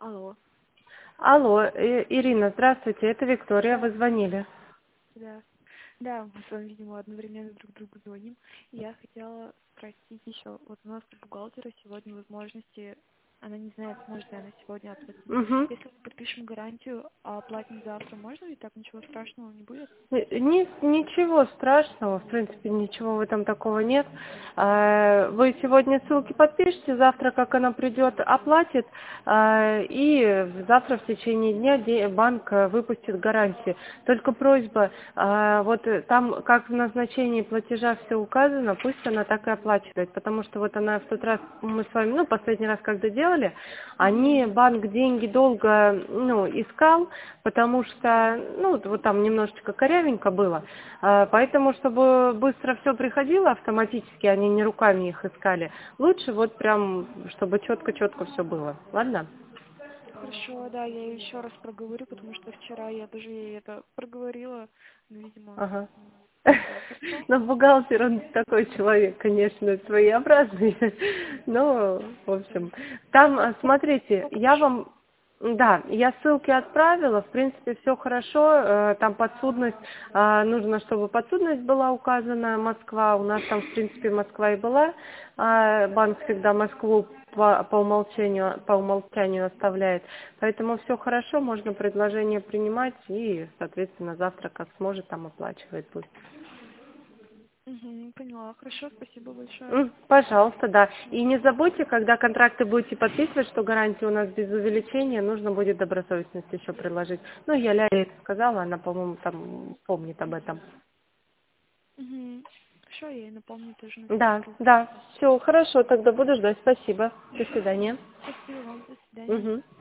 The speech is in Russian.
Алло, Алло, Ирина, здравствуйте, это Виктория, да, вы звонили. да. Да, мы с вами, видимо, одновременно друг другу звоним. Я хотела спросить еще, вот у нас у бухгалтера сегодня возможности, она не знает, сможет ли она сегодня оплатить. Угу. Если мы подпишем гарантию, а оплатим завтра, можно ли так? Ничего страшного не будет? Ничего страшного, в принципе, ничего в этом такого нет. Вы сегодня ссылки подпишите, завтра, как она придет, оплатит, и завтра в течение дня банк выпустит гарантии. Только просьба, вот там, как в назначении платежа все указано, пусть она так и оплачивает, потому что вот она в тот раз, мы с вами, последний раз, когда делали, Угу. банк деньги долго, искал, потому что, вот там немножечко корявенько было, поэтому, чтобы быстро все приходило автоматически, они не руками их искали, лучше вот прям, чтобы четко-четко все было, ладно? Хорошо, да, я еще раз проговорю, потому что вчера я даже ей это проговорила, но, видимо, Ага. забыла. Хорошо? Но бухгалтер, он такой человек, конечно, своеобразный. Но, в общем, там, смотрите, я Покажу. вам, да, я ссылки отправила, в принципе, все хорошо, там подсудность, нужно, чтобы подсудность была указана, Москва, у нас там, в принципе, Москва и была, банк всегда Москву по умолчанию оставляет. Поэтому все хорошо, можно предложение принимать и, соответственно, завтра как сможет, там оплачивает пусть. Угу, поняла. Хорошо, спасибо большое. Пожалуйста, да. И не забудьте, когда контракты будете подписывать, что гарантия у нас без увеличения, нужно будет добросовестность еще приложить. Я Ляре это сказала, она, по-моему, там помнит об этом. Угу. Хорошо, я ей напомню тоже на всякий Да, случай. да. Все, хорошо, тогда буду ждать. Спасибо. До свидания. Спасибо вам, до свидания. Мгм.